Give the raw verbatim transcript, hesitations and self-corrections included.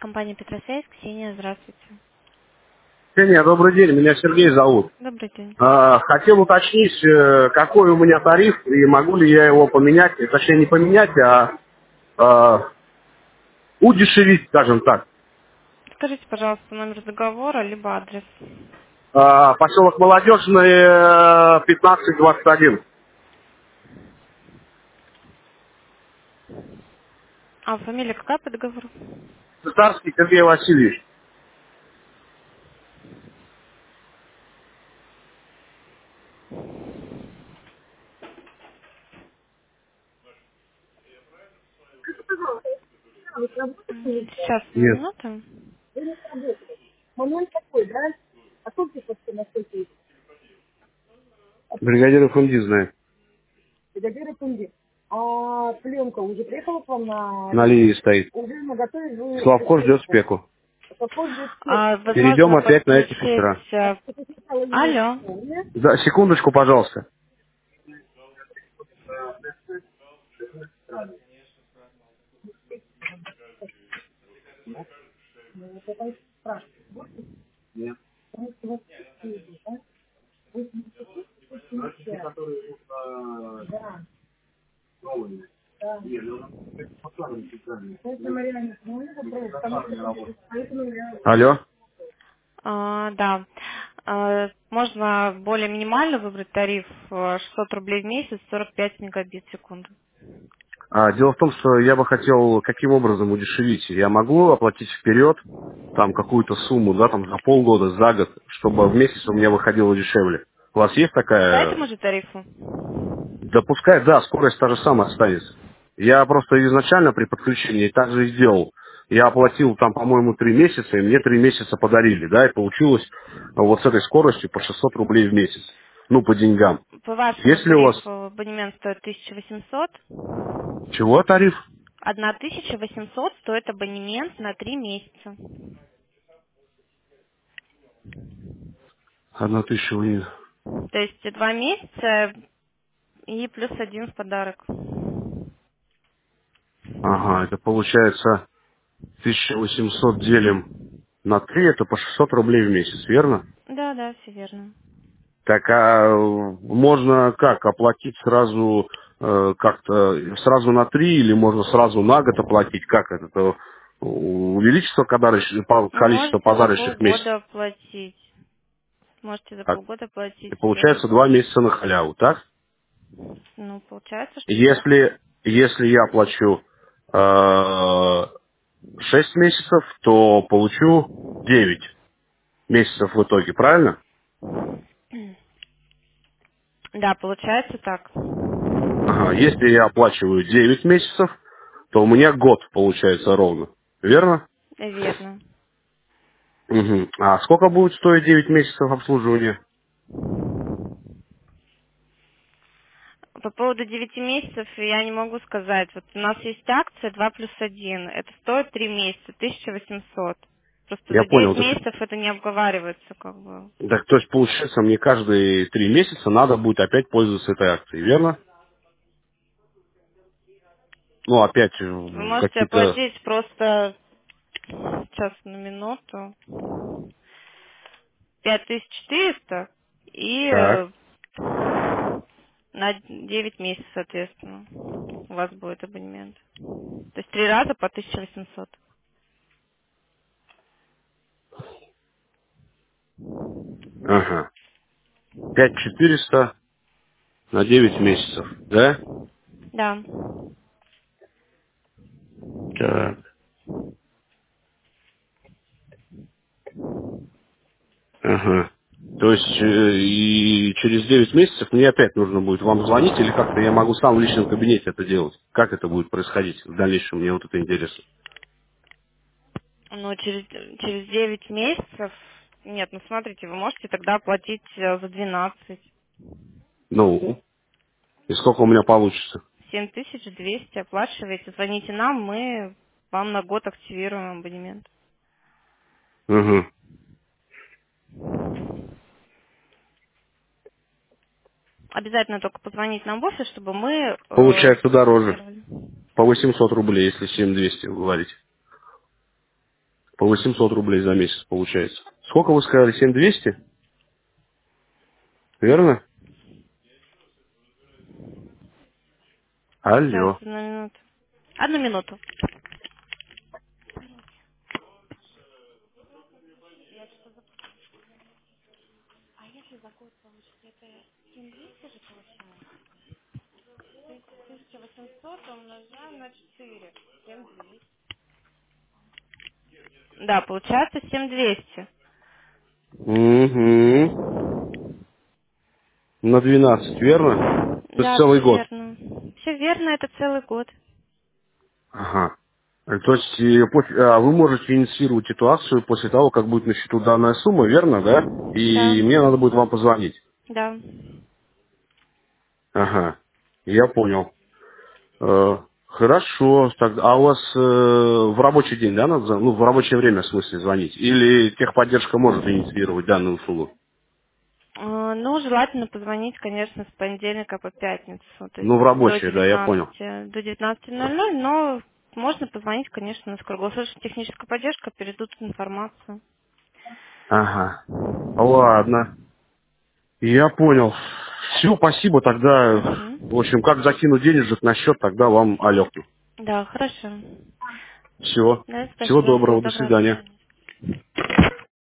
Компания Петросвязь, Ксения, здравствуйте. Ксения, добрый день, меня Сергей зовут. Добрый день. А, Хотел уточнить, э, какой у меня тариф и могу ли я его поменять, э, точнее не поменять, а а, удешевить, скажем так. Скажите, пожалуйста, номер договора, либо адрес. А, Поселок Молодежный, э, пятнадцать двадцать один. А фамилия какая по договору? Царский Сергей Васильевич. М, Сейчас, одну Нет. минуту. Бригадир Фунди знает. На линии стоит. Славко ждет спеку. А, Перейдем возможно, опять на эти подключить... фишера. э, Алло. Да, секундочку, пожалуйста. Алло. А, да. А, можно более минимально выбрать тариф э, шестьсот рублей в месяц, сорок пять мегабит в секунду. А, дело в том, что я бы хотел каким образом удешевить. Я могу оплатить вперед там какую-то сумму, да, там за полгода, за год, чтобы в месяц у меня выходило дешевле. У вас есть По такая? этому же тарифу? Да пускай, да, скорость та же самая останется. Я просто изначально при подключении так же и сделал. Я оплатил там, по-моему, три месяца, и мне три месяца подарили, да, и получилось вот с этой скоростью по шестьсот рублей в месяц. Ну, по деньгам. По вашему Если у вас... тарифу абонемент стоит тысяча восемьсот. Чего тариф? тысяча восемьсот стоит абонемент на три месяца. Одна тысяча у них. То есть два месяца и плюс один в подарок. Ага, это получается тысяча восемьсот делим на три, это по шестьсот рублей в месяц, верно? Да, да, все верно. Так, а э, можно как, оплатить сразу э, как-то, сразу на три, или можно сразу на год оплатить, как это? То увеличится подарочное- по- количество Можете за подарочных месяцев? полгода оплатить. Можете за Так, полгода и оплатить. э, получается два месяца на халяву, так? Ну, получается, что да. Если, если я плачу э, шесть месяцев, то получу девять месяцев в итоге, правильно? Да, получается так. Ага, если я оплачиваю девять месяцев, то у меня год получается ровно. Верно? Верно. Угу. А сколько будет стоить девять месяцев обслуживания? По поводу девяти месяцев я не могу сказать. Вот у нас есть акция два плюс один. Это стоит три месяца, тысяча восемьсот. Просто Я за понял. девять Так, месяцев это не обговаривается, как бы. так, то есть получается, мне каждые три месяца надо будет опять пользоваться этой акцией, верно? Ну, опять Вы э, можете какие-то... оплатить просто сейчас на минуту пять тысяч четыреста и Так. э, на девять месяцев, соответственно, у вас будет абонемент. То есть три раза по тысяча восемьсот. Ага. Пять четыреста на девять месяцев, да? Да. Так. Ага. То есть э, и через девять месяцев мне опять нужно будет вам звонить, или как-то я могу сам в личном кабинете это делать? Как это будет происходить в дальнейшем? Мне вот это интересно. Но через, через девять месяцев... Нет, ну смотрите, вы можете тогда оплатить э, за двенадцать. Ну, и сколько у меня получится? семь тысяч двести оплачиваете. Звоните нам, мы вам на год активируем абонемент. Угу. Обязательно только позвонить нам в офис, чтобы мы э, Получается дороже. активировали. По восемьсот рублей, если семь двести говорить. По восемьсот рублей за месяц получается. Сколько вы сказали? семь двести? Верно? Сейчас, Алло. одну минуту. Одну минуту. тысяча восемьсот умножаем на четыре. семь двести. Да, получается семь двести. Угу. На двенадцать, верно? То есть Да, целый все год. верно. Все верно, это целый год. Ага. Э, То есть э, после- а, вы можете инициировать эту акцию после того, как будет на счету данная сумма, верно, да? Да, И мне надо будет вам позвонить. да. Ага. Я понял. Э, Хорошо. Тогда, а у вас э, в рабочий день, да, надо, звон- ну, в рабочее время, в смысле, звонить? Или техподдержка может инициировать данную услугу? А, Ну, желательно позвонить, конечно, с понедельника по пятницу, то есть Ну, в до рабочее, да, я понял. девятнадцати, до девятнадцати ноль ноль, но можно позвонить, конечно, с круглосуточной технической поддержкой, передадут информацию. Ага. Ладно. Я понял. Все, спасибо тогда. В Угу. общем, как закину денежек на счет, тогда вам алёкну. Да, хорошо. Все. Да, Всего спасибо, всего доброго, до доброго, до свидания. свидания.